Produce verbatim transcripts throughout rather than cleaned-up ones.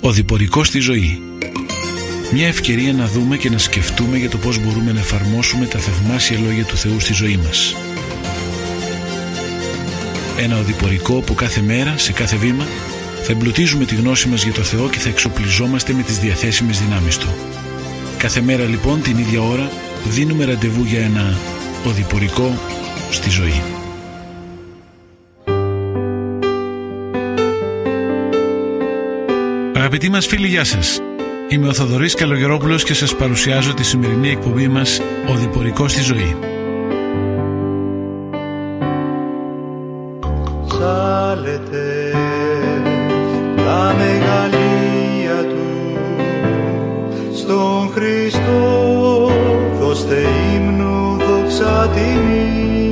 Οδηπορικό στη ζωή. Μια ευκαιρία να δούμε και να σκεφτούμε για το πώς μπορούμε να εφαρμόσουμε τα θαυμάσια λόγια του Θεού στη ζωή μας. Ένα οδηπορικό που κάθε μέρα, σε κάθε βήμα, θα εμπλουτίζουμε τη γνώση μας για το Θεό και θα εξοπλιζόμαστε με τις διαθέσιμες δυνάμεις Του. Κάθε μέρα λοιπόν την ίδια ώρα δίνουμε ραντεβού για ένα οδηπορικό στη ζωή. Αγαπητοί μας φίλοι, γεια σας. Είμαι ο Θοδωρής Καλογερόπουλος και σας παρουσιάζω τη σημερινή εκπομπή μας «Οδηπορικό στη ζωή». Σάλετε τα μεγαλεία Του, στον Χριστό δώστε ύμνο δόξα τιμή.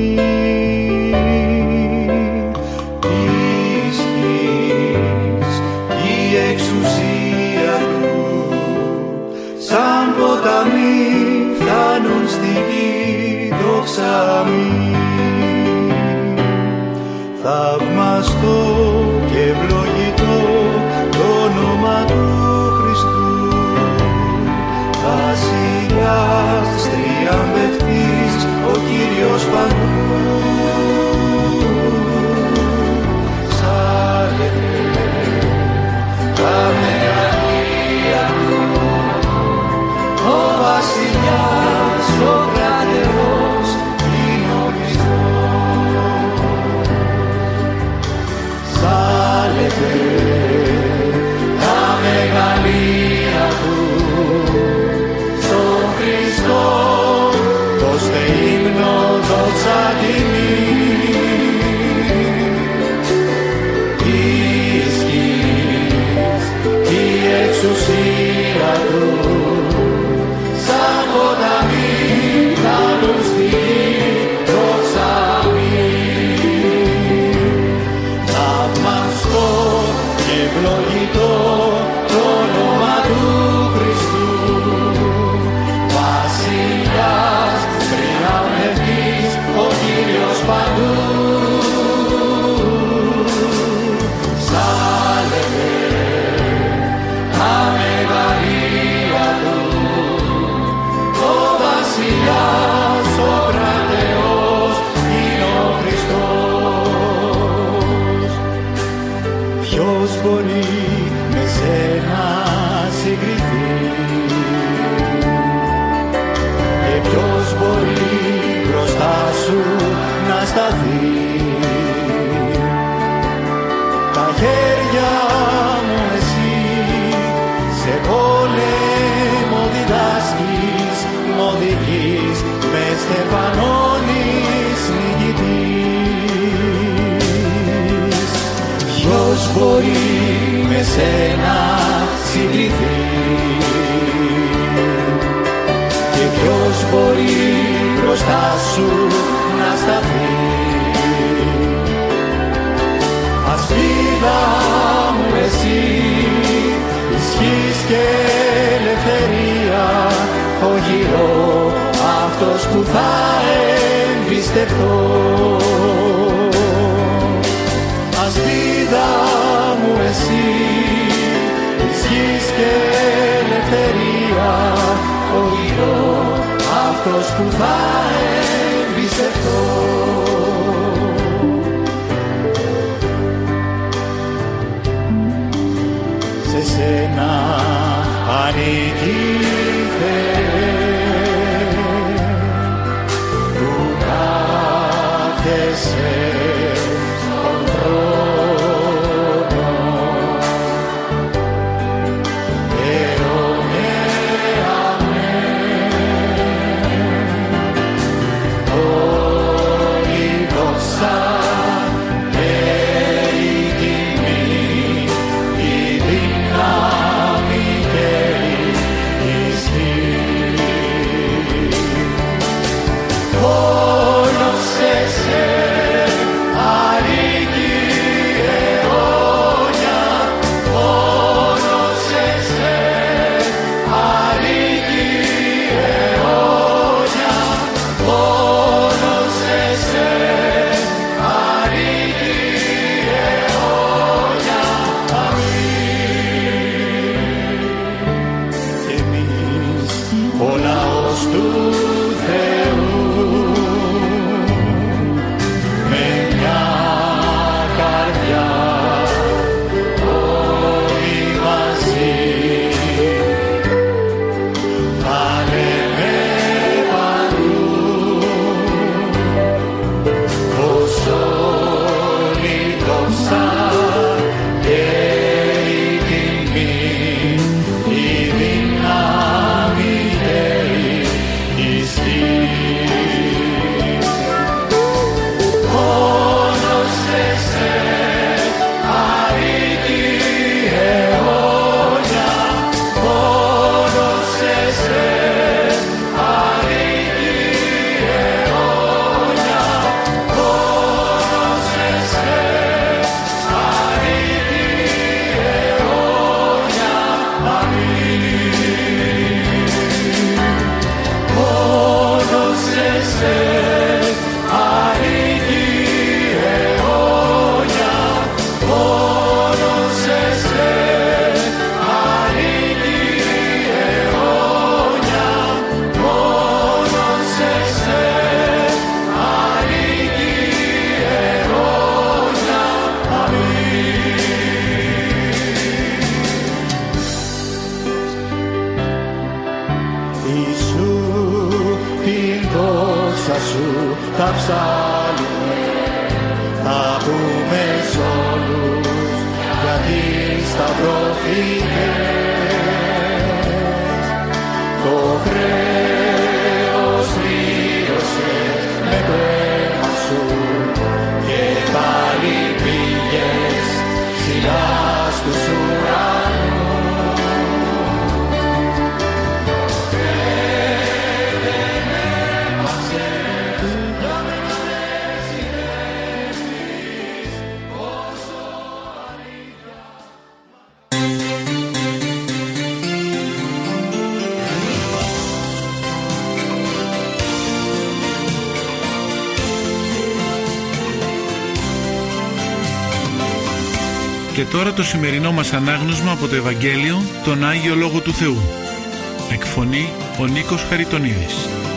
Εξουσία Του σαν ποταμί φτάνουν στη γη, δόξα μη. Θαυμαστό και ευλογητό το όνομα του Χριστού, βασιλιάς τριαμβευτής ο Κύριος παντού. Τα μεγαλεία Του, ο βασιλιάς, ο κρατερός, είναι ο Χριστός. Σάλετε τα μεγαλεία Του, στον Χριστό δώστε ύμνο δόξα τιμή. Εξουσία Του σαν ποταμί φτάνουν στη γη, δόξα μη. Θαυμαστό και ευλογητό το όνομα του Χριστού, βασιλιάς τριαμβευτής ο Κύριος παντού. Μπορεί με σένα συγκριθεί και ποιος μπορεί μπροστά σου να σταθεί. Τα χέρια μου εσύ σε πόλεμο διδάσκεις, μ' οδηγείς, με στεφανώνεις νικητής. Ποιος μπορεί με σένα συγκριθεί και ποιος μπορεί μπροστά σου να σταθεί. Ασπίδα μου εσύ, ισχύς και ελευθερία, ο γύρω αυτός που θα εμπιστευτώ. Ασπίδα μου εσύ, ισχύς και ελευθερία, ο γύρω αυτός που θα εμπιστευτώ. Σε σένα ανήκει Θεέ, που κάθεσαι στον θρόνο. Αιώνε αμέν, όλη δόξα και η τιμή, η δύναμη και η ισχύ. θα ψάλουμε, θα πούμε σ' όλους γιατί σταυρωθήκες. Το χρέος πλήρωσες με το αίμα σου και πάλι πήγες ψηλά στους ουρανούς. Και δεν έπαψες για μένα δεν συνέβης όσο αλήθεια. Και τώρα το σημερινό μας ανάγνωσμα από το Ευαγγέλιο, τον Άγιο Λόγο του Θεού. Εκφωνεί ο Νίκος Χαριτονίδης.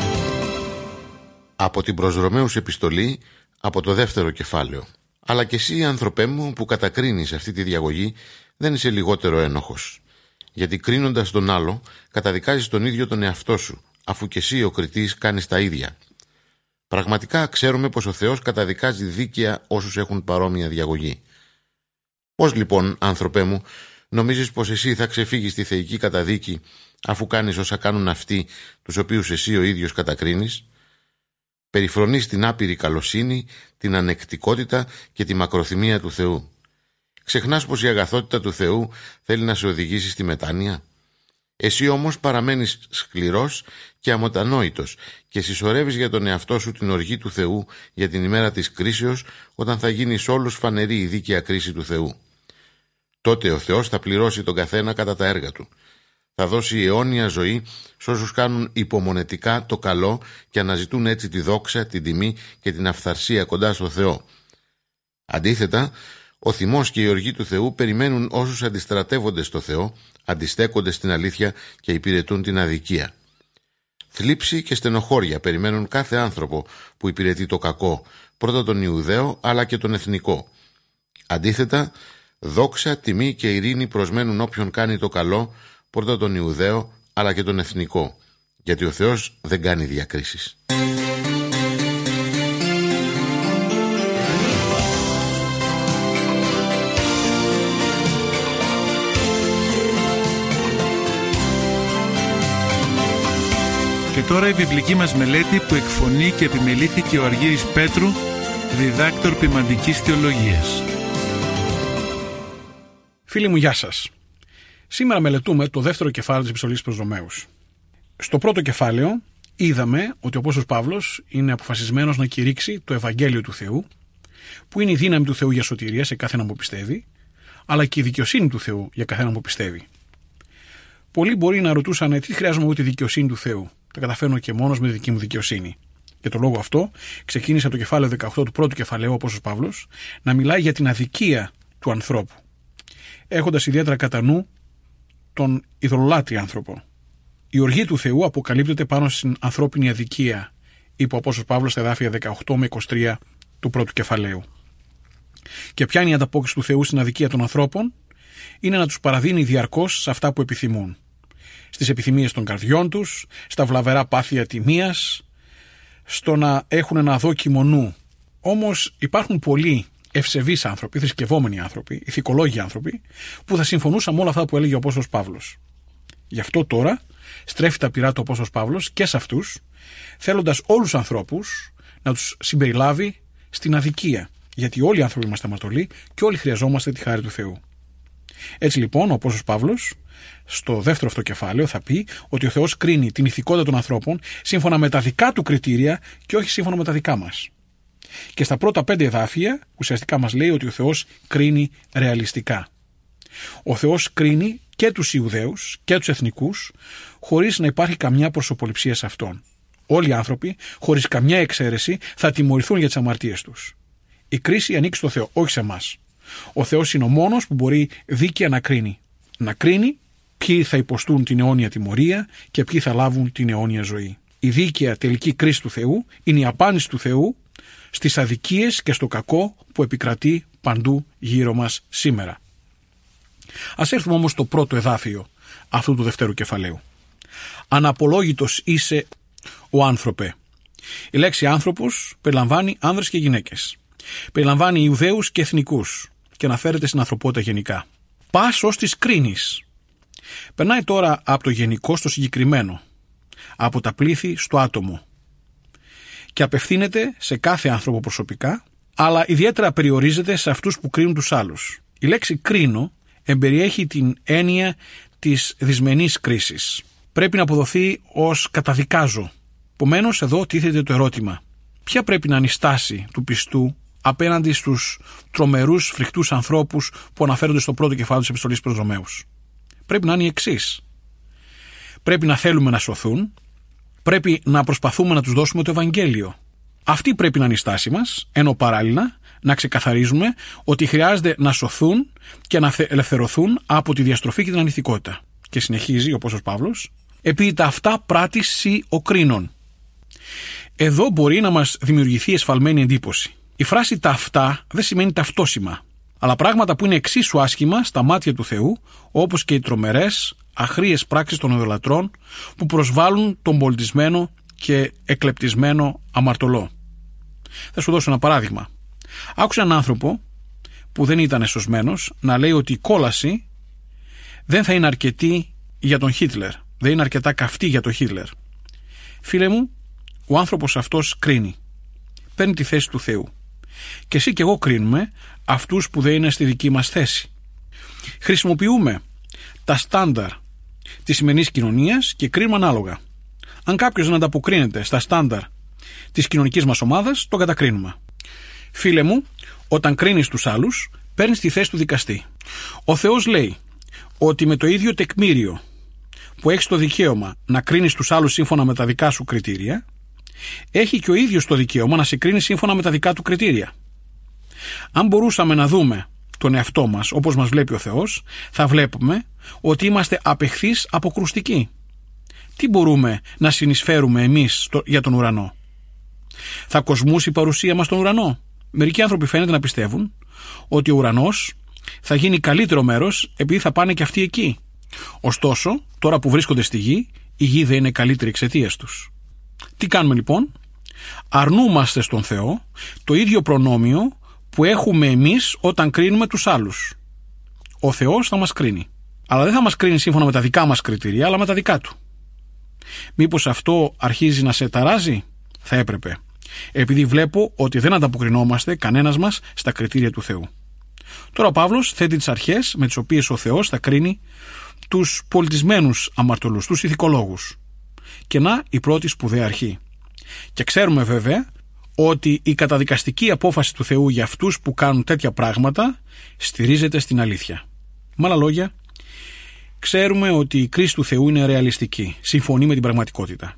Από την προς Ρωμαίους επιστολή, από το δεύτερο κεφάλαιο. Αλλά και εσύ, άνθρωπέ μου, που κατακρίνεις αυτή τη διαγωγή, δεν είσαι λιγότερο ένοχος. Γιατί κρίνοντας τον άλλο, καταδικάζεις τον ίδιο τον εαυτό σου, αφού και εσύ ο κριτής κάνεις τα ίδια. Πραγματικά ξέρουμε πως ο Θεός καταδικάζει δίκαια όσους έχουν παρόμοια διαγωγή. Πώς λοιπόν, άνθρωπέ μου, νομίζεις πως εσύ θα ξεφύγεις στη θεϊκή καταδίκη, αφού κάνεις όσα κάνουν αυτοί, τους οποίους εσύ ο ίδιος κατακρίνεις? Περιφρονείς την άπειρη καλοσύνη, την ανεκτικότητα και τη μακροθυμία του Θεού. Ξεχνάς πως η αγαθότητα του Θεού θέλει να σε οδηγήσει στη μετάνοια? Εσύ όμως παραμένεις σκληρός και αμοτανόητος και συσσωρεύεις για τον εαυτό σου την οργή του Θεού για την ημέρα της κρίσεως, όταν θα γίνει σ' όλους φανερή η δίκαια κρίση του Θεού. Τότε ο Θεός θα πληρώσει τον καθένα κατά τα έργα του. Θα δώσει αιώνια ζωή σ' όσους κάνουν υπομονετικά το καλό και αναζητούν έτσι τη δόξα, την τιμή και την αυθαρσία κοντά στο Θεό. Αντίθετα, ο θυμός και η οργή του Θεού περιμένουν όσους αντιστρατεύονται στο Θεό, αντιστέκονται στην αλήθεια και υπηρετούν την αδικία. Θλίψη και στενοχώρια περιμένουν κάθε άνθρωπο που υπηρετεί το κακό, πρώτα τον Ιουδαίο αλλά και τον εθνικό. Αντίθετα, δόξα, τιμή και ειρήνη προσμένουν όποιον κάνει το καλό, πρώτα τον Ιουδαίο αλλά και τον εθνικό, γιατί ο Θεός δεν κάνει διακρίσεις. Και τώρα η βιβλική μας μελέτη που εκφωνεί και επιμελήθηκε ο Αργύρης Πέτρου, διδάκτορ ποιμαντικής θεολογίας. Φίλοι μου, γεια σας. Σήμερα μελετούμε το δεύτερο κεφάλαιο της επιστολής προς Ρωμαίους. Στο πρώτο κεφάλαιο είδαμε ότι ο Απόστολος Παύλος είναι αποφασισμένος να κηρύξει το Ευαγγέλιο του Θεού, που είναι η δύναμη του Θεού για σωτηρία σε καθέναν που πιστεύει, αλλά και η δικαιοσύνη του Θεού για καθέναν που πιστεύει. Πολλοί μπορεί να ρωτούσαν τι χρειάζομαι εγώ τη δικαιοσύνη του Θεού. Τα καταφέρνω και μόνος με τη δική μου δικαιοσύνη. Για τον λόγο αυτό, ξεκίνησε από το κεφάλαιο δεκαοκτώ του πρώτου κεφαλαίου ο Απόστολος Παύλος να μιλάει για την αδικία του ανθρώπου, έχοντας ιδιαίτερα κατά νου τον ειδωλολάτρη άνθρωπο. Η οργή του Θεού αποκαλύπτεται πάνω στην ανθρώπινη αδικία, είπε ο Απόστολος Παύλος στα εδάφια δεκαοκτώ με είκοσι τρία του πρώτου κεφαλαίου. Και ποια είναι η ανταπόκριση του Θεού στην αδικία των ανθρώπων? Είναι να τους παραδίνει διαρκώς σε αυτά που επιθυμούν. Στις επιθυμίες των καρδιών τους, στα βλαβερά πάθεια τιμίας, στο να έχουν ένα αδόκιμο νου. Όμως υπάρχουν πολλοί ευσεβείς άνθρωποι, θρησκευόμενοι άνθρωποι, ηθικολόγοι άνθρωποι, που θα συμφωνούσαν με όλα αυτά που έλεγε ο Απόστολος Παύλος. Γι' αυτό τώρα στρέφει τα πυρά του Απόστολος Παύλος και σε αυτούς, θέλοντας όλους τους ανθρώπους να τους συμπεριλάβει στην αδικία. Γιατί όλοι οι άνθρωποι είμαστε αμαρτωλοί και όλοι χρειαζόμαστε τη χάρη του Θεού. Έτσι λοιπόν ο Απόστολος Παύλος στο δεύτερο αυτό κεφάλαιο θα πει ότι ο Θεός κρίνει την ηθικότητα των ανθρώπων σύμφωνα με τα δικά του κριτήρια και όχι σύμφωνα με τα δικά μας. Και στα πρώτα πέντε εδάφια ουσιαστικά μας λέει ότι ο Θεός κρίνει ρεαλιστικά. Ο Θεός κρίνει και τους Ιουδαίους και τους εθνικούς χωρίς να υπάρχει καμιά προσωποληψία σε αυτόν. Όλοι οι άνθρωποι, χωρίς καμιά εξαίρεση, θα τιμωρηθούν για τις αμαρτίες τους. Η κρίση ανήκει στο Θεό, όχι σε εμάς. Ο Θεός είναι ο μόνος που μπορεί δίκαια να κρίνει. Να κρίνει ποιοι θα υποστούν την αιώνια τιμωρία και ποιοι θα λάβουν την αιώνια ζωή. Η δίκαια τελική κρίση του Θεού είναι η απάντηση του Θεού στις αδικίες και στο κακό που επικρατεί παντού γύρω μας σήμερα. Ας έρθουμε όμως στο πρώτο εδάφιο αυτού του δευτέρου κεφαλαίου. Αναπολόγητος είσαι ο άνθρωπε, Η λέξη άνθρωπος περιλαμβάνει άνδρες και γυναίκες. Περιλαμβάνει Ιουδαίους και εθνικούς και αναφέρεται στην ανθρωπότητα γενικά. Πας ως της κρίνης. Περνάει τώρα από το γενικό στο συγκεκριμένο, από τα πλήθη στο άτομο και απευθύνεται σε κάθε άνθρωπο προσωπικά, αλλά ιδιαίτερα περιορίζεται σε αυτούς που κρίνουν τους άλλους. Η λέξη κρίνω εμπεριέχει την έννοια της δυσμενής κρίσης. Πρέπει να αποδοθεί ως καταδικάζω. Επομένως, εδώ τίθεται το ερώτημα: ποια πρέπει να είναι η στάση του πιστού απέναντι στους τρομερούς, φρικτούς ανθρώπους που αναφέρονται στο πρώτο κεφάλαιο της επιστολής προς Ρωμαίους? Πρέπει να είναι η εξής. Πρέπει να θέλουμε να σωθούν, πρέπει να προσπαθούμε να τους δώσουμε το Ευαγγέλιο. Αυτή πρέπει να είναι η στάση μας, ενώ παράλληλα να ξεκαθαρίζουμε ότι χρειάζεται να σωθούν και να ελευθερωθούν από τη διαστροφή και την ανηθικότητα. Και συνεχίζει ο Απόστολος Παύλος: επί τα αυτά πράττεις σοι ο κρίνων. Εδώ μπορεί να μας δημιουργηθεί εσφαλμένη εντύπωση. Η φράση τα αυτά δεν σημαίνει ταυτόσημα, αλλά πράγματα που είναι εξίσου άσχημα στα μάτια του Θεού, όπως και οι τρομερές, αχρείες πράξεις των ειδωλατρών που προσβάλλουν τον πολιτισμένο και εκλεπτισμένο αμαρτωλό. Θα σου δώσω ένα παράδειγμα. Άκουσα έναν άνθρωπο που δεν ήταν σωσμένος να λέει ότι η κόλαση δεν θα είναι αρκετή για τον Χίτλερ, δεν είναι αρκετά καυτή για τον Χίτλερ. Φίλε μου, ο άνθρωπος αυτός κρίνει. Παίρνει τη θέση του Θεού. Και εσύ και εγώ κρίνουμε αυτούς που δεν είναι στη δική μας θέση. Χρησιμοποιούμε τα στάνταρ της σημερινής κοινωνίας και κρίνουμε ανάλογα. Αν κάποιος δεν ανταποκρίνεται στα στάνταρ της κοινωνικής μας ομάδας, τον κατακρίνουμε. Φίλε μου, όταν κρίνεις τους άλλους, παίρνεις τη θέση του δικαστή. Ο Θεός λέει ότι με το ίδιο τεκμήριο που έχεις το δικαίωμα να κρίνεις τους άλλους σύμφωνα με τα δικά σου κριτήρια, έχει και ο ίδιος το δικαίωμα να σε κρίνει σύμφωνα με τα δικά του κριτήρια. Αν μπορούσαμε να δούμε τον εαυτό μας όπως μας βλέπει ο Θεός, θα βλέπουμε ότι είμαστε απεχθείς αποκρουστικοί. Τι μπορούμε να συνεισφέρουμε εμείς για τον ουρανό? Θα κοσμούσει η παρουσία μας στον ουρανό? Μερικοί άνθρωποι φαίνεται να πιστεύουν ότι ο ουρανός θα γίνει καλύτερο μέρος επειδή θα πάνε και αυτοί εκεί. Ωστόσο, τώρα που βρίσκονται στη γη, η γη δεν είναι καλύτερη εξαιτίας τους. Τι κάνουμε λοιπόν? Αρνούμαστε στον Θεό το ίδιο προνόμιο που έχουμε εμείς όταν κρίνουμε τους άλλους. Ο Θεός θα μας κρίνει. Αλλά δεν θα μας κρίνει σύμφωνα με τα δικά μας κριτήρια, αλλά με τα δικά του. Μήπως αυτό αρχίζει να σε ταράζει? Θα έπρεπε. Επειδή βλέπω ότι δεν ανταποκρινόμαστε κανένας μας στα κριτήρια του Θεού. Τώρα ο Παύλος θέτει τις αρχές με τις οποίες ο Θεός θα κρίνει τους πολιτισμένους αμαρτωλούς, τους ηθικολόγους. Και να η πρώτη σπουδαία αρχή. Και ξέρουμε βέβαια ότι η καταδικαστική απόφαση του Θεού για αυτούς που κάνουν τέτοια πράγματα στηρίζεται στην αλήθεια. Με άλλα λόγια, ξέρουμε ότι η κρίση του Θεού είναι ρεαλιστική, συμφωνεί με την πραγματικότητα.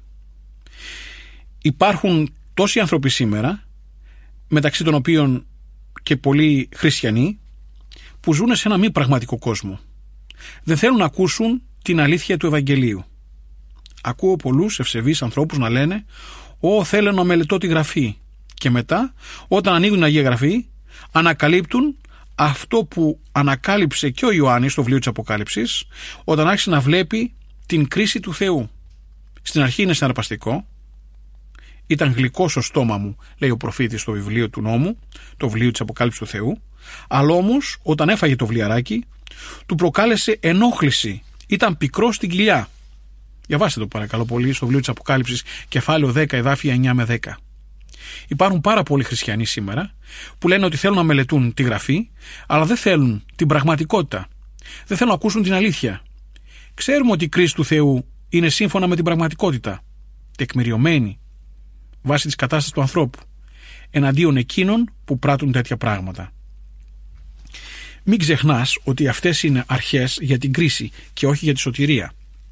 Υπάρχουν τόσοι άνθρωποι σήμερα, μεταξύ των οποίων και πολλοί χριστιανοί, που ζουν σε ένα μη πραγματικό κόσμο. Δεν θέλουν να ακούσουν την αλήθεια του Ευαγγελίου. Ακούω πολλούς ευσεβείς ανθρώπους να λένε «Ω, θέλω να μελετώ τη Γραφή». Και μετά, όταν ανοίγουν την Αγία Γραφή, ανακαλύπτουν αυτό που ανακάλυψε και ο Ιωάννης στο βιβλίο της Αποκάλυψης, όταν άρχισε να βλέπει την κρίση του Θεού. Στην αρχή είναι συναρπαστικό. Ήταν γλυκό στο στόμα μου, λέει ο προφήτης στο βιβλίο του νόμου, το βιβλίο της Αποκάλυψης του Θεού. Αλλά όμως, όταν έφαγε το βιβλιαράκι, του προκάλεσε ενόχληση. Ήταν πικρό στην κοιλιά. Διαβάστε το παρακαλώ πολύ στο βιβλίο της Αποκάλυψης, κεφάλαιο δέκα, εδάφια εννιά με δέκα. Υπάρχουν πάρα πολλοί χριστιανοί σήμερα που λένε ότι θέλουν να μελετούν τη Γραφή, αλλά δεν θέλουν την πραγματικότητα. Δεν θέλουν να ακούσουν την αλήθεια. Ξέρουμε ότι η κρίση του Θεού είναι σύμφωνα με την πραγματικότητα, τεκμηριωμένη, βάσει της κατάστασης του ανθρώπου, εναντίον εκείνων που πράττουν τέτοια πράγματα. Μην ξεχνάς ότι αυτές είναι αρχές για την κρίση και όχι για τη σωτηρία.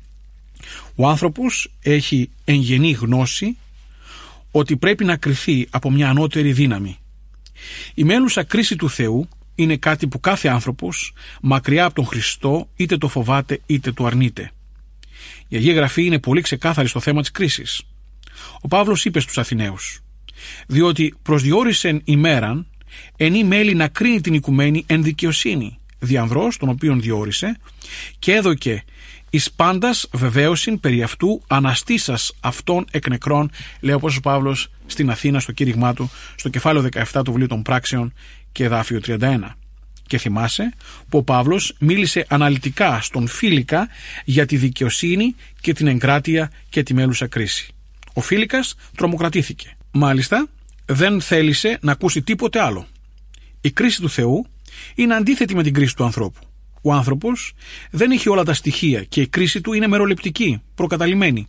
Ο άνθρωπος έχει εγγενή γνώση ότι πρέπει να κριθεί από μια ανώτερη δύναμη. Η μέλουσα κρίση του Θεού είναι κάτι που κάθε άνθρωπος μακριά από τον Χριστό είτε το φοβάται είτε το αρνείται. Η Αγία Γραφή είναι πολύ ξεκάθαρη στο θέμα της κρίσης. Ο Παύλος είπε στους Αθηναίους «Διότι προσδιορίσεν ημέραν ενή μέλη να κρίνει την οικουμένη εν δικαιοσύνη, διανδρός τον οποίον διόρισε και έδωκε εις πάντας βεβαίωσιν περί αυτού αναστήσας αυτών εκ νεκρών, λέει ο Απόστολος Παύλος στην Αθήνα στο κήρυγμά του, στο κεφάλαιο δεκαεπτά του βιβλίου των Πράξεων και εδάφιο τριάντα ένα. Και θυμάσαι που ο Παύλος μίλησε αναλυτικά στον Φίλικα για τη δικαιοσύνη και την εγκράτεια και τη μέλουσα κρίση. Ο Φίλικας τρομοκρατήθηκε. Μάλιστα δεν θέλησε να ακούσει τίποτε άλλο. Η κρίση του Θεού είναι αντίθετη με την κρίση του ανθρώπου. Ο άνθρωπος δεν έχει όλα τα στοιχεία και η κρίση του είναι μεροληπτική, προκαταλημένη.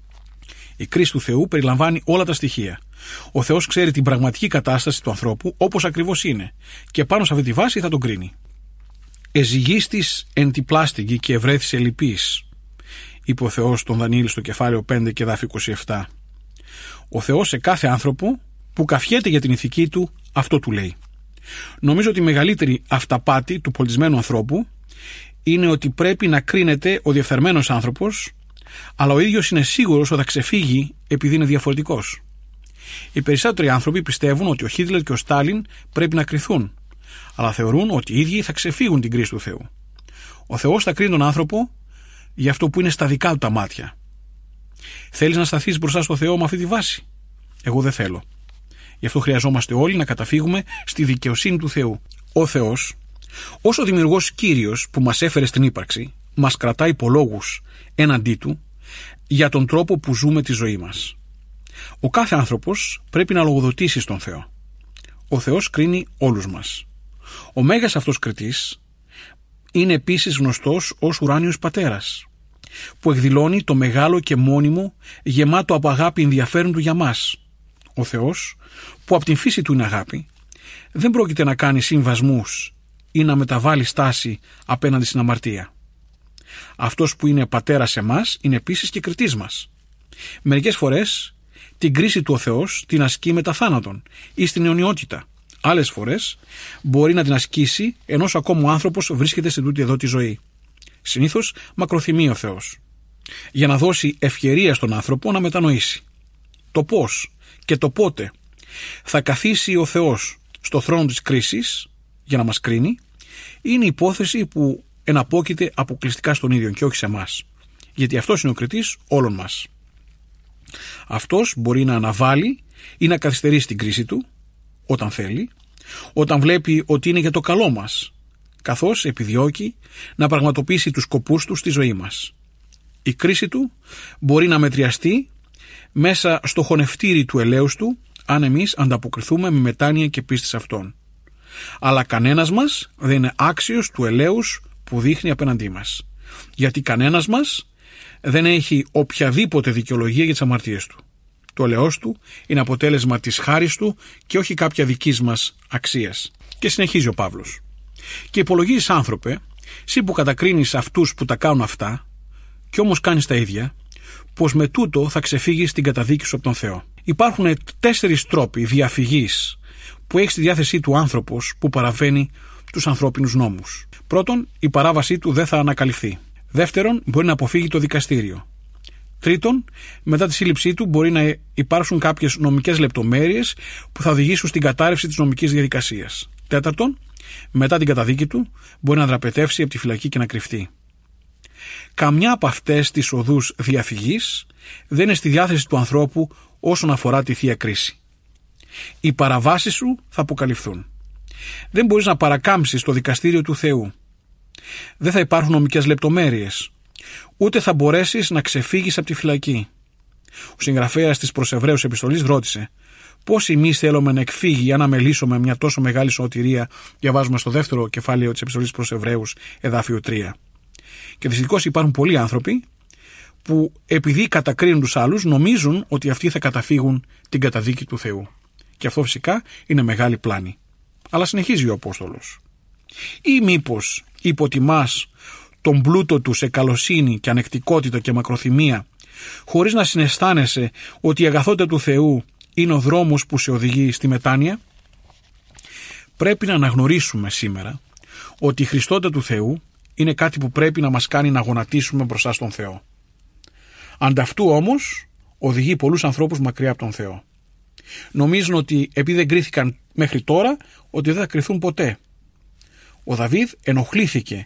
Η κρίση του Θεού περιλαμβάνει όλα τα στοιχεία. Ο Θεός ξέρει την πραγματική κατάσταση του ανθρώπου όπως ακριβώς είναι και πάνω σε αυτή τη βάση θα τον κρίνει. «Εζυγίστης εν τη πλάστιγη και ευρέθησε λυπής», είπε ο Θεός στον Δανιήλ στο κεφάλαιο πέντε και εδάφιο είκοσι επτά. Ο Θεός σε κάθε άνθρωπο που καφιέται για την ηθική του αυτό του λέει. Νομίζω ότι η μεγαλύτερη αυταπάτη του πολιτισμένου ανθρώπου είναι ότι πρέπει να κρίνεται ο διεφθαρμένος άνθρωπος, αλλά ο ίδιος είναι σίγουρος ότι θα ξεφύγει επειδή είναι διαφορετικός. Οι περισσότεροι άνθρωποι πιστεύουν ότι ο Χίτλερ και ο Στάλιν πρέπει να κριθούν, αλλά θεωρούν ότι οι ίδιοι θα ξεφύγουν την κρίση του Θεού. Ο Θεός θα κρίνει τον άνθρωπο για αυτό που είναι στα δικά του τα μάτια. Θέλεις να σταθείς μπροστά στο Θεό με αυτή τη βάση? Εγώ δεν θέλω. Γι' αυτό χρειαζόμαστε όλοι να καταφύγουμε στη δικαιοσύνη του Θεού. Ο Θεός, ως ο δημιουργός Κύριος που μας έφερε στην ύπαρξη, μας κρατάει υπολόγους έναντί του για τον τρόπο που ζούμε τη ζωή μας. Ο κάθε άνθρωπος πρέπει να λογοδοτήσει στον Θεό. Ο Θεός κρίνει όλους μας. Ο μέγας αυτός κριτής είναι επίσης γνωστός ως ουράνιος πατέρας, που εκδηλώνει το μεγάλο και μόνιμο γεμάτο από αγάπη ενδιαφέρον του για μας. Ο Θεός, που από την φύση του είναι αγάπη, δεν πρόκειται να κάνει συμβασμούς ή να μεταβάλει στάση απέναντι στην αμαρτία. Αυτός που είναι πατέρας σε μας είναι επίσης και κριτής μας. Μερικές φορές την κρίση του ο Θεός την ασκεί μετά θάνατον ή στην αιωνιότητα. Άλλες φορές μπορεί να την ασκήσει ενώ ακόμα ο άνθρωπος βρίσκεται σε τούτη εδώ τη ζωή. Συνήθως μακροθυμεί ο Θεός, για να δώσει ευκαιρία στον άνθρωπο να μετανοήσει. Το πώς και το πότε θα καθίσει ο Θεός στο θρόνο της κρίσης για να μας κρίνει είναι υπόθεση που εναπόκειται αποκλειστικά στον ίδιο και όχι σε εμάς, γιατί αυτός είναι ο κριτής όλων μας. Αυτός μπορεί να αναβάλει ή να καθυστερήσει την κρίση του όταν θέλει, όταν βλέπει ότι είναι για το καλό μας, καθώς επιδιώκει να πραγματοποιήσει τους σκοπούς του στη ζωή μας. Η κρίση του μπορεί να μετριαστεί μέσα στο χωνευτήρι του ελέους του, αν εμείς ανταποκριθούμε με μετάνοια και πίστη σε αυτόν. Αλλά κανένας μας δεν είναι άξιος του ελέους που δείχνει απέναντί μας, γιατί κανένας μας δεν έχει οποιαδήποτε δικαιολογία για τις αμαρτίες του. Το ελεός του είναι αποτέλεσμα της χάρης του και όχι κάποια δικής μας αξίας. Και συνεχίζει ο Παύλος. Και υπολογίζεις, άνθρωπε, εσύ που κατακρίνεις αυτούς που τα κάνουν αυτά και όμως κάνεις τα ίδια, πως με τούτο θα ξεφύγεις την καταδίκη σου από τον Θεό. Υπάρχουν τέσσερις τρόποι διαφυγής που έχει στη διάθεσή του άνθρωπος που παραβαίνει τους ανθρώπινους νόμους. Πρώτον, η παράβασή του δεν θα ανακαλυφθεί. Δεύτερον, μπορεί να αποφύγει το δικαστήριο. Τρίτον, μετά τη σύλληψή του μπορεί να υπάρξουν κάποιες νομικές λεπτομέρειες που θα οδηγήσουν στην κατάρρευση της νομικής διαδικασίας. Τέταρτον, μετά την καταδίκη του μπορεί να δραπετεύσει από τη φυλακή και να κρυφτεί. Καμιά από αυτές τις οδούς διαφυγής δεν είναι στη διάθεση του ανθρώπου όσον αφορά τη Θεία Κρίση. Οι παραβάσεις σου θα αποκαλυφθούν. Δεν μπορείς να παρακάμψεις το δικαστήριο του Θεού. Δεν θα υπάρχουν νομικές λεπτομέρειες. Ούτε θα μπορέσεις να ξεφύγεις από τη φυλακή. Ο συγγραφέας της προς Εβραίους επιστολής ρώτησε πώς εμείς θέλουμε να εκφύγει αν αμελήσουμε μια τόσο μεγάλη σωτηρία, διαβάζουμε στο δεύτερο κεφάλαιο της επιστολής προς Εβραίους, εδάφιο τρία. Και δυστυχώς υπάρχουν πολλοί άνθρωποι που επειδή κατακρίνουν τους άλλους νομίζουν ότι αυτοί θα καταφύγουν την καταδίκη του Θεού. Και αυτό φυσικά είναι μεγάλη πλάνη. Αλλά συνεχίζει ο Απόστολος. Ή μήπως υποτιμάς τον πλούτο του σε καλοσύνη και ανεκτικότητα και μακροθυμία, χωρίς να συναισθάνεσαι ότι η αγαθότητα του Θεού είναι ο δρόμος που σε οδηγεί στη μετάνοια? Πρέπει να αναγνωρίσουμε σήμερα ότι η Χριστότητα του Θεού είναι κάτι που πρέπει να μας κάνει να γονατίσουμε μπροστά στον Θεό. Ανταυτού όμως οδηγεί πολλούς ανθρώπους μακριά από τον Θεό. Νομίζουν ότι επειδή δεν κρίθηκαν μέχρι τώρα, ότι δεν θα κριθούν ποτέ. Ο Δαβίδ ενοχλήθηκε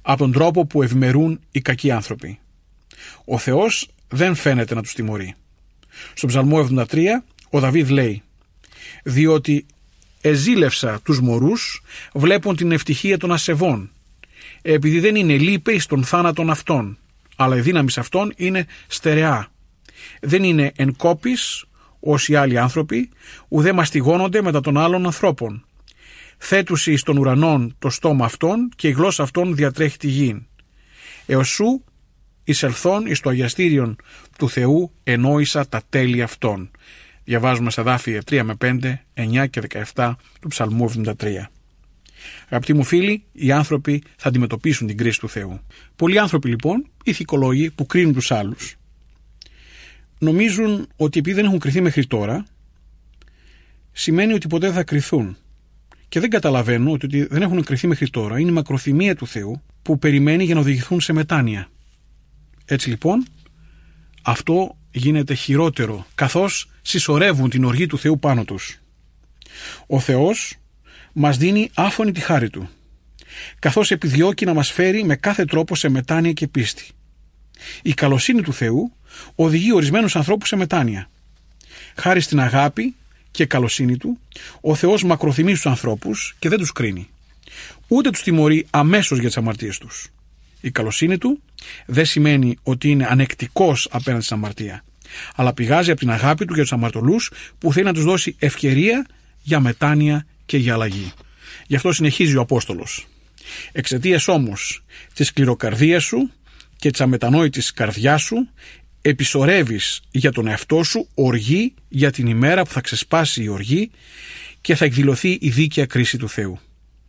από τον τρόπο που ευημερούν οι κακοί άνθρωποι. Ο Θεός δεν φαίνεται να τους τιμωρεί. Στον Ψαλμό εβδομήντα τρία ο Δαβίδ λέει «Διότι εζήλευσα τους μωρούς, βλέπουν την ευτυχία των ασεβών, επειδή δεν είναι λύπη στον θάνατον αυτών, αλλά η δύναμη αυτών είναι στερεά. Δεν είναι εν κόπης όσοι άλλοι άνθρωποι, ουδέ μαστιγώνονται μετά των άλλων ανθρώπων. Θέτουσι εις των ουρανών το στόμα αυτών και η γλώσσα αυτών διατρέχει τη γη. Έως σου εισελθών εις το αγιαστήριον του Θεού ενόησα τα τέλη αυτών». Διαβάζουμε στα δάφια τρία με πέντε, εννιά και δεκαεπτά του Ψαλμού εβδομήντα τρία. Αγαπητοί μου φίλοι, οι άνθρωποι θα αντιμετωπίσουν την κρίση του Θεού. Πολλοί άνθρωποι λοιπόν, ηθικολόγοι που κρίνουν τους άλλους, νομίζουν ότι επειδή δεν έχουν κριθεί μέχρι τώρα, σημαίνει ότι ποτέ θα κριθούν. Και δεν καταλαβαίνουν ότι δεν έχουν κριθεί μέχρι τώρα είναι η μακροθυμία του Θεού που περιμένει για να οδηγηθούν σε μετάνοια. Έτσι λοιπόν, αυτό γίνεται χειρότερο, καθώς συσσωρεύουν την οργή του Θεού πάνω τους. Ο Θεός μας δίνει άφωνη τη χάρη Του, καθώς επιδιώκει να μας φέρει με κάθε τρόπο σε μετάνοια και πίστη. Η καλοσύνη του Θεού οδηγεί ορισμένους ανθρώπους σε μετάνοια. Χάρη στην αγάπη και καλοσύνη Του, ο Θεός μακροθυμεί στους ανθρώπους και δεν τους κρίνει. Ούτε τους τιμωρεί αμέσως για τις αμαρτίες τους. Η καλοσύνη Του δεν σημαίνει ότι είναι ανεκτικός απέναντι στην αμαρτία, αλλά πηγάζει από την αγάπη Του για τους αμαρτωλούς που θέλει να τους δώσει ευκαιρία για μετάνοια και για αλλαγή. Γι' αυτό συνεχίζει ο Απόστολος. Εξαιτίας όμως της σκληροκαρδίας σου και της αμετανόητης καρδιάς σου, επισορεύεις για τον εαυτό σου οργή για την ημέρα που θα ξεσπάσει η οργή και θα εκδηλωθεί η δίκαια κρίση του Θεού.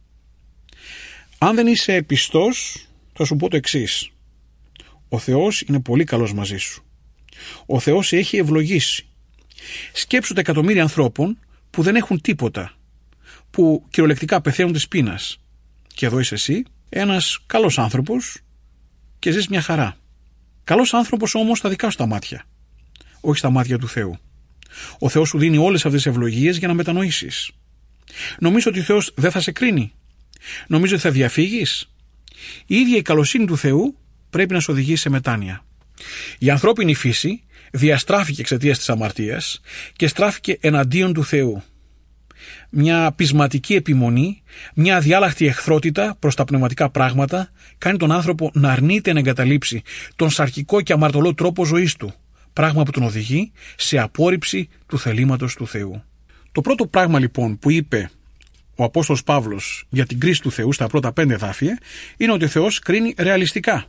Αν δεν είσαι πιστός, θα σου πω το εξής. Ο Θεός είναι πολύ καλός μαζί σου. Ο Θεός σε έχει ευλογήσει. Σκέψου τα εκατομμύρια ανθρώπων που δεν έχουν τίποτα, που κυριολεκτικά πεθαίνουν της πείνας. Και εδώ είσαι εσύ, ένας καλός άνθρωπος και ζεις μια χαρά. Καλός άνθρωπος όμως στα δικά σου τα μάτια, όχι στα μάτια του Θεού. Ο Θεός σου δίνει όλες αυτές τις ευλογίες για να μετανοήσεις. Νομίζω ότι ο Θεός δεν θα σε κρίνει. Νομίζω ότι θα διαφύγεις. Η ίδια η καλοσύνη του Θεού πρέπει να σε οδηγήσει σε μετάνοια. Η ανθρώπινη φύση διαστράφηκε εξαιτίας της αμαρτίας και στράφηκε εναντίον του Θεού. Μια πεισματική επιμονή, μια αδιάλαχτη εχθρότητα προς τα πνευματικά πράγματα κάνει τον άνθρωπο να αρνείται να εγκαταλείψει τον σαρκικό και αμαρτωλό τρόπο ζωής του, πράγμα που τον οδηγεί σε απόρριψη του θελήματος του Θεού. Το πρώτο πράγμα λοιπόν που είπε ο Απόστολος Παύλος για την κρίση του Θεού στα πρώτα πέντε εδάφια είναι ότι ο Θεός κρίνει ρεαλιστικά.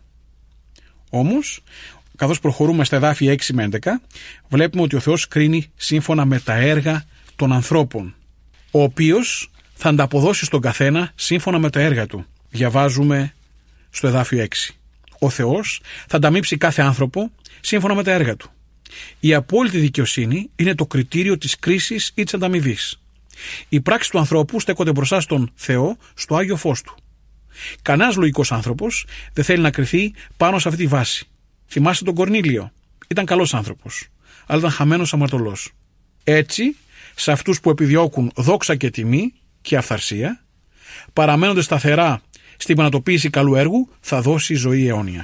Όμως, καθώς προχωρούμε στα εδάφια έξι με έντεκα, βλέπουμε ότι ο Θεός κρίνει σύμφωνα με τα έργα των ανθρώπων, ο οποίος θα ανταποδώσει στον καθένα σύμφωνα με τα έργα του. Διαβάζουμε στο εδάφιο έξι. Ο Θεός θα ανταμείψει κάθε άνθρωπο σύμφωνα με τα έργα του. Η απόλυτη δικαιοσύνη είναι το κριτήριο της κρίσης ή της ανταμοιβής. Οι πράξεις του ανθρώπου στέκονται μπροστά στον Θεό στο Άγιο Φως Του. Κανένας λογικός άνθρωπος δεν θέλει να κριθεί πάνω σε αυτή τη βάση. Θυμάστε τον Κορνήλιο. Ήταν καλός άνθρωπος, αλλά ήταν χαμένος αμαρτωλός. Έτσι, σε αυτούς που επιδιώκουν δόξα και τιμή και αυθαρσία, παραμένοντας σταθερά στην πανατοποίηση καλού έργου, θα δώσει ζωή αιώνια.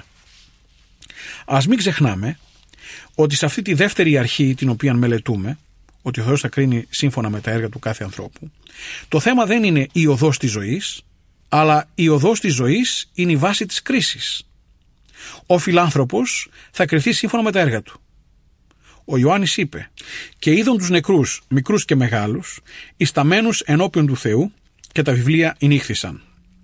Ας μην ξεχνάμε ότι σε αυτή τη δεύτερη αρχή την οποία μελετούμε, ότι ο Θεός θα κρίνει σύμφωνα με τα έργα του κάθε ανθρώπου, το θέμα δεν είναι η οδός της ζωής, αλλά η οδός της ζωής είναι η βάση της κρίσης. Ο φιλάνθρωπος θα κριθεί σύμφωνα με τα έργα του. Ο Ιωάννης είπε «Και είδον τους νεκρούς, μικρούς και μεγάλους, ισταμένους ενώπιον του Θεού, και τα βιβλία ηνύχθησαν.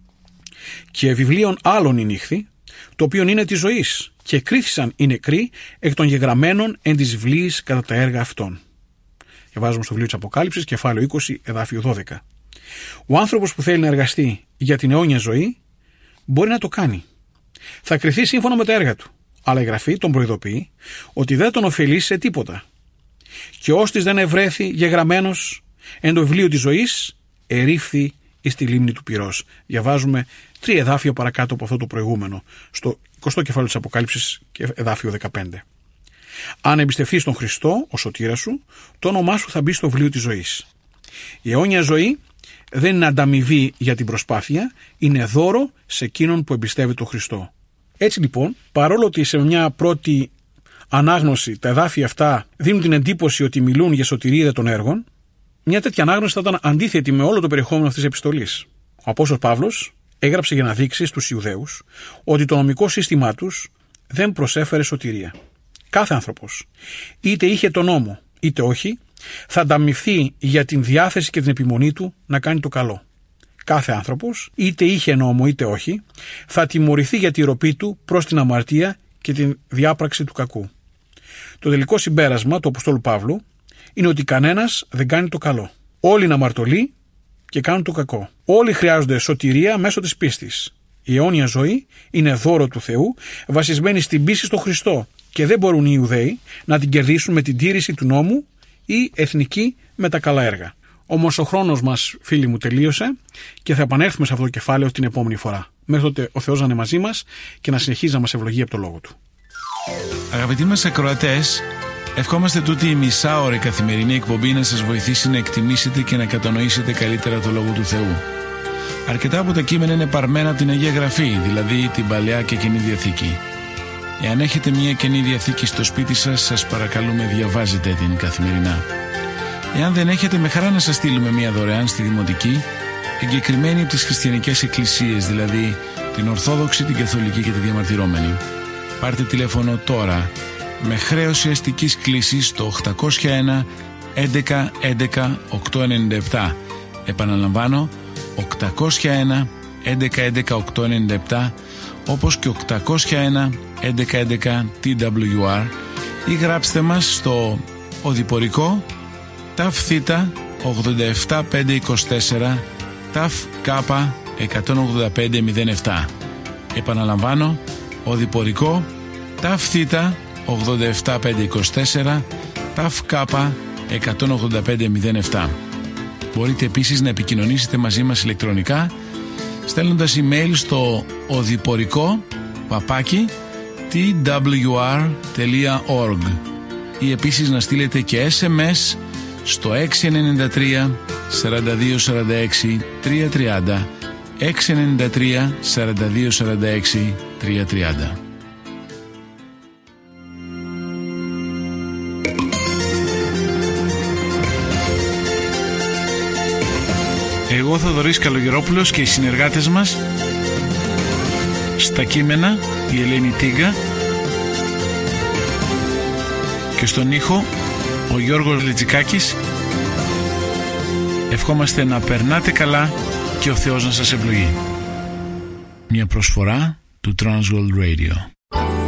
Και βιβλίων άλλων ηνύχθη, το οποίο είναι της ζωής, και κρίθησαν οι νεκροί εκ των γεγραμμένων εν της βιβλίης κατά τα έργα αυτών». Διαβάζουμε στο βιβλίο της Αποκάλυψης, κεφάλαιο είκοσι, εδάφιο δώδεκα. Ο άνθρωπος που θέλει να εργαστεί για την αιώνια ζωή μπορεί να το κάνει. Θα κριθεί σύμφωνα με τα έργα του, αλλά η Γραφή τον προειδοποιεί ότι δεν τον ωφελεί σε τίποτα. Και ώστις δεν ευρέθη γεγραμμένος εν το βιβλίο της ζωής, ερήφθη εις τη λίμνη του πυρός. Διαβάζουμε τρία εδάφια παρακάτω από αυτό το προηγούμενο, στο εικοστό κεφάλαιο της Αποκάλυψης, εδάφιο δεκαπέντε. Αν εμπιστευτείς τον Χριστό, ο σωτήρα σου, το όνομά σου θα μπει στο βιβλίο της ζωής. Η αιώνια ζωή δεν είναι ανταμοιβή για την προσπάθεια, είναι δώρο σε εκείνον που εμπιστεύει τον Χριστό. Έτσι λοιπόν, παρόλο ότι σε μια πρώτη ανάγνωση τα εδάφια αυτά δίνουν την εντύπωση ότι μιλούν για σωτηρία των έργων, μια τέτοια ανάγνωση θα ήταν αντίθετη με όλο το περιεχόμενο αυτής της επιστολής. Ο Απόστολος Παύλος έγραψε για να δείξει στους Ιουδαίους ότι το νομικό σύστημά τους δεν προσέφερε σωτηρία. Κάθε άνθρωπος, είτε είχε τον νόμο είτε όχι, θα ανταμοιφθεί για την διάθεση και την επιμονή του να κάνει το καλό. Κάθε άνθρωπος, είτε είχε νόμο είτε όχι, θα τιμωρηθεί για τη ροπή του προς την αμαρτία και την διάπραξη του κακού. Το τελικό συμπέρασμα του Αποστόλου Παύλου είναι ότι κανένας δεν κάνει το καλό. Όλοι είναι αμαρτωλοί και κάνουν το κακό. Όλοι χρειάζονται σωτηρία μέσω της πίστης. Η αιώνια ζωή είναι δώρο του Θεού, βασισμένη στην πίστη στο Χριστό, και δεν μπορούν οι Ιουδαίοι να την κερδίσουν με την τήρηση του νόμου ή εθνικοί με τα καλά έργα. Όμως ο χρόνος μας, φίλοι μου, τελείωσε και θα επανέλθουμε σε αυτό το κεφάλαιο την επόμενη φορά. Μέχρι τότε ο Θεός να είναι μαζί μας και να συνεχίζει να μας ευλογεί από το λόγο Του. Αγαπητοί μας ακροατές, ευχόμαστε τούτη η μισάωρη καθημερινή εκπομπή να σας βοηθήσει να εκτιμήσετε και να κατανοήσετε καλύτερα το Λόγο του Θεού. Αρκετά από τα κείμενα είναι παρμένα από την Αγία Γραφή, δηλαδή την Παλαιά και Καινή Διαθήκη. Εάν έχετε μια Καινή Διαθήκη στο σπίτι σας, σας παρακαλούμε διαβάζετε την καθημερινά. Εάν δεν έχετε, με χαρά να σας στείλουμε μια δωρεάν στη Δημοτική, εγκεκριμένη από τις χριστιανικές εκκλησίες, δηλαδή την Ορθόδοξη, την Καθολική και τη Διαμαρτυρόμενη. Πάρτε τηλέφωνο τώρα με χρέωση αστικής κλήσης στο οκτακόσια ένα έντεκα έντεκα οκτακόσια ενενήντα επτά. Επαναλαμβάνω, οκτακόσια ένα έντεκα έντεκα οκτακόσια ενενήντα επτά, όπως και οκτακόσια ένα έντεκα έντεκα τι ντάμπλιου αρ, ή γράψτε μας στο οδηπορικό ταφ θήτα ογδόντα επτά πεντακόσια είκοσι τέσσερα ταφ κάπα εκατόν ογδόντα πέντε μηδέν επτά. Επαναλαμβάνω, οδηπορικό ταφ θήτα ογδόντα επτά πεντακόσια είκοσι τέσσερα ταφ κάπα εκατόν ογδόντα πέντε μηδέν επτά. Μπορείτε επίσης να επικοινωνήσετε μαζί μας ηλεκτρονικά στέλνοντας email στο οδηπορικό παπάκι τι ντάμπλιου αρ τελεία org ή επίσης να στείλετε και ες εμ ες στο έξι εννιά τρία σαράντα δύο σαράντα έξι τριακόσια τριάντα, έξι εννιά τρία σαράντα δύο σαράντα έξι τριακόσια τριάντα. Εγώ Θοδωρής Καλογερόπουλος και οι συνεργάτες μας στα κείμενα η Ελένη Τίγκα και στον ήχο ο Γιώργος Λιτζικάκης. Ευχόμαστε να περνάτε καλά και ο Θεός να σας ευλογεί. Μια προσφορά του Transworld Radio.